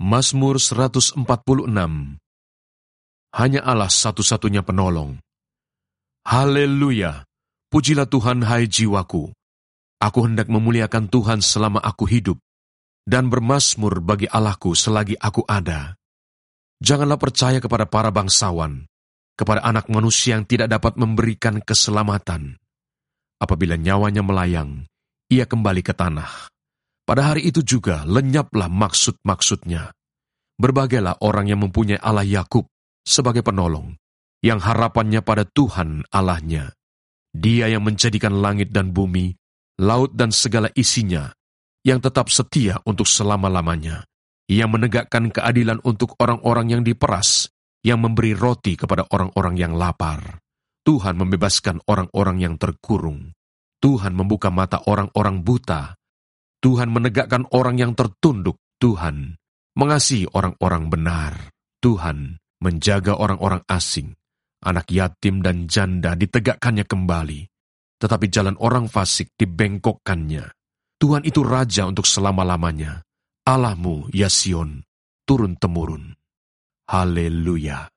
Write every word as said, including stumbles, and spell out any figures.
Mazmur seratus empat puluh enam. Hanya Allah satu-satunya penolong. Haleluya! Pujilah Tuhan, hai jiwaku. Aku hendak memuliakan Tuhan selama aku hidup, dan bermazmur bagi Allahku selagi aku ada. Janganlah percaya kepada para bangsawan, kepada anak manusia yang tidak dapat memberikan keselamatan. Apabila nyawanya melayang, ia kembali ke tanah. Pada hari itu juga lenyaplah maksud-maksudnya. Berbagailah orang yang mempunyai Allah Yakub sebagai penolong, yang harapannya pada Tuhan Allahnya. Dia yang menjadikan langit dan bumi, laut dan segala isinya, yang tetap setia untuk selama-lamanya, yang menegakkan keadilan untuk orang-orang yang diperas, yang memberi roti kepada orang-orang yang lapar. Tuhan membebaskan orang-orang yang terkurung. Tuhan membuka mata orang-orang buta. Tuhan menegakkan orang yang tertunduk. Tuhan mengasihi orang-orang benar. Tuhan menjaga orang-orang asing. Anak yatim dan janda ditegakkannya kembali. Tetapi jalan orang fasik dibengkokkannya. Tuhan itu Raja untuk selama-lamanya. Allahmu, ya Sion, turun-temurun. Haleluya.